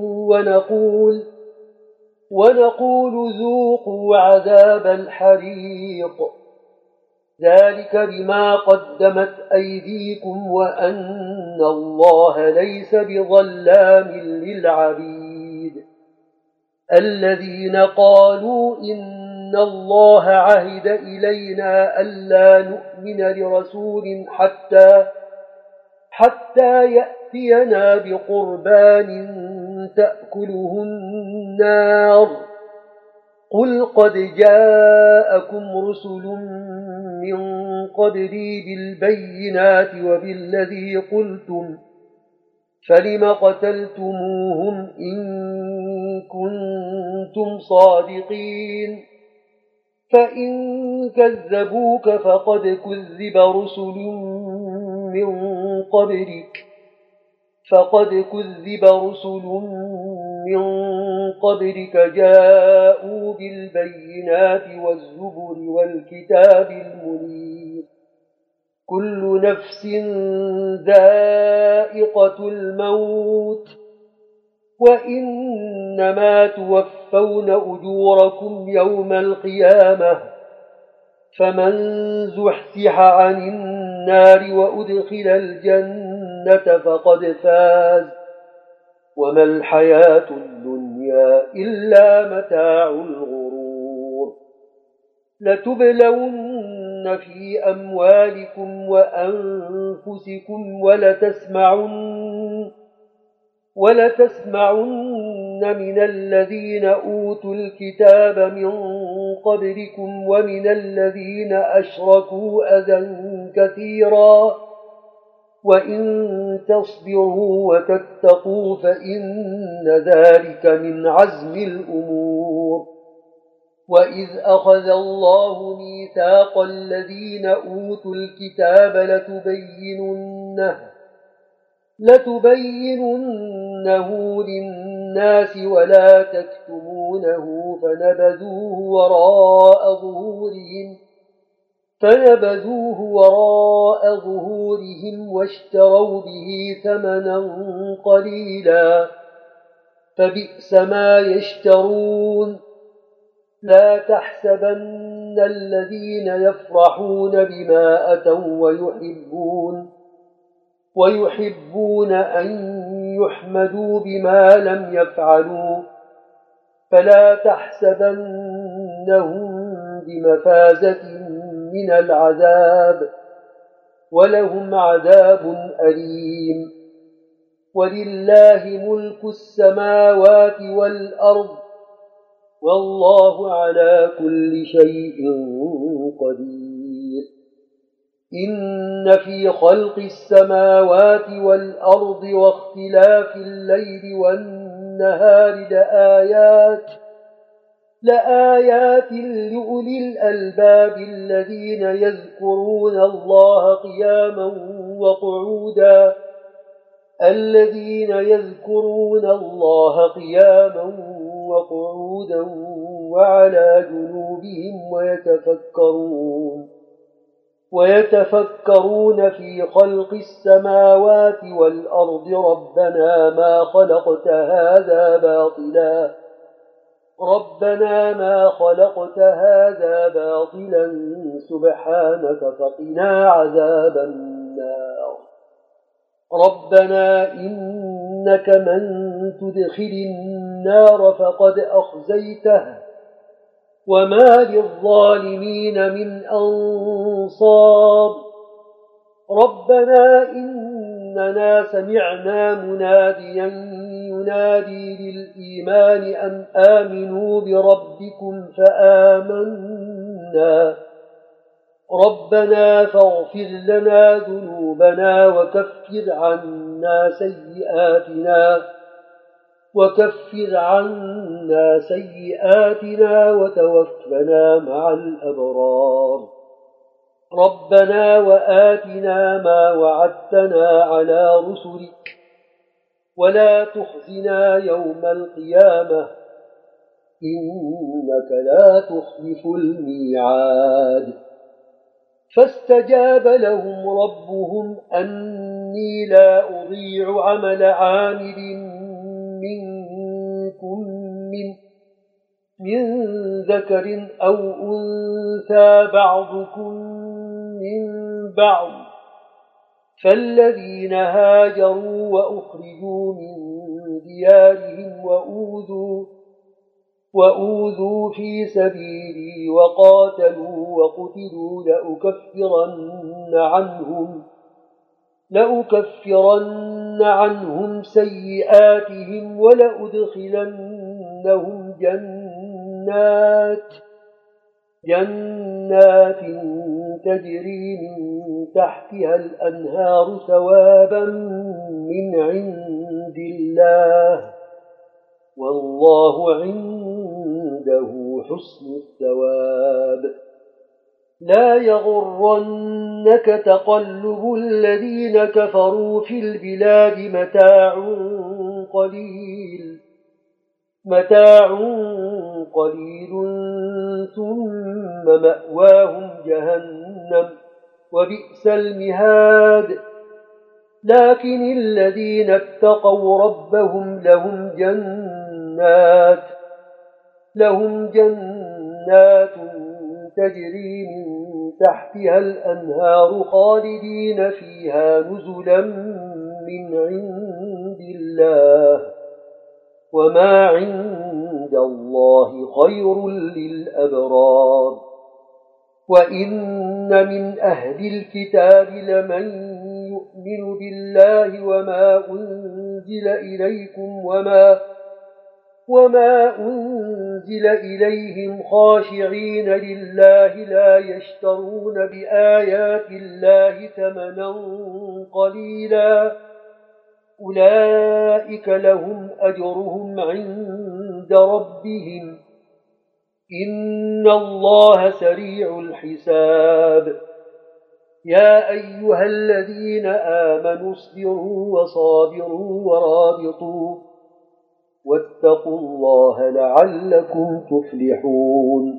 ونقول ذوقوا عذاب الحريق ذلك بما قدمت أيديكم وأن الله ليس بظلام للعبيد الذين قالوا إن الله عهد إلينا ألا نؤمن لرسول حتى يأتينا بقربان تأكله النار قل قد جاءكم رسل من قبلي بالبينات وبالذي قلتم فلم قتلتموهم إن كنتم صادقين فإن كذبوك فقد كذب رسل من قبلك جاءوا بالبينات والزبر والكتاب المنير كل نفس ذائقة الموت وإنما توفون أجوركم يوم القيامة فمن زحزح عن النار وأدخل الجنة فقد فاز وما الحياة الدنيا إلا متاع الغرور لتبلون في أموالكم وأنفسكم ولتسمعن من الذين أوتوا الكتاب من قبلكم ومن الذين أشركوا أذى كثيرا وإن تصبروا وتتقوا فإن ذلك من عزم الأمور وإذ أخذ الله ميثاق الذين أوتوا الكتاب لتبيننه للناس ولا تكتمونه فنبذوه وراء ظهورهم واشتروا به ثمنا قليلا فبئس ما يشترون لا تحسبن الذين يفرحون بما أتوا ويحبون أن يحمدوا بما لم يفعلوا فلا تحسبنهم بمفازة من العذاب ولهم عذاب أليم ولله ملك السماوات والأرض والله على كل شيء قدير إن في خلق السماوات والأرض واختلاف الليل والنهار لآيات لأولي الألباب الذين يذكرون الله قياما وقعودا وعلى جنوبهم ويتفكرون في خلق السماوات والأرض ربنا ما خلقت هذا باطلا سبحانك فقنا عذاب النار ربنا إنك من تدخل النار فقد أخزيته وما للظالمين من أنصار ربنا إننا سمعنا مناديا ينادي للإيمان أن آمنوا بربكم فآمنا ربنا فاغفر لنا ذنوبنا وكفر عنا سيئاتنا وتوفنا مع الأبرار ربنا وآتنا ما وعدتنا على رسلك ولا تخزنا يوم القيامة إنك لا تخلف الميعاد فاستجاب لهم ربهم أني لا أضيع عمل عامل منكم من ذكر أو أنثى بعضكم من بعض، فالذين هاجروا وأخرجوا من ديارهم وأوذوا في سبيلي وقاتلوا وقتلوا لأكفرن عنهم سيئاتهم ولأدخلنهم جنات تجري من تحتها الأنهار ثوابا من عند الله، والله عنده حسن الثواب. لا يغرنك تقلب الذين كفروا في البلاد، متاع قليل ثم مأواهم جهنم وبئس المهاد. لكن الذين اتقوا ربهم لهم جنات تجري من تحتها الأنهار خالدين فيها نزلا من عند الله، وما عند الله خير للأبرار. وإن من أهل الكتاب لمن يؤمن بالله وما أنزل إليكم وما أنزل إليهم خاشعين لله لا يشترون بآيات الله ثمنا قليلا، أولئك لهم أجرهم عند ربهم، إن الله سريع الحساب. يا أيها الذين آمنوا اصبروا وصابروا ورابطوا واتقوا الله لعلكم تفلحون.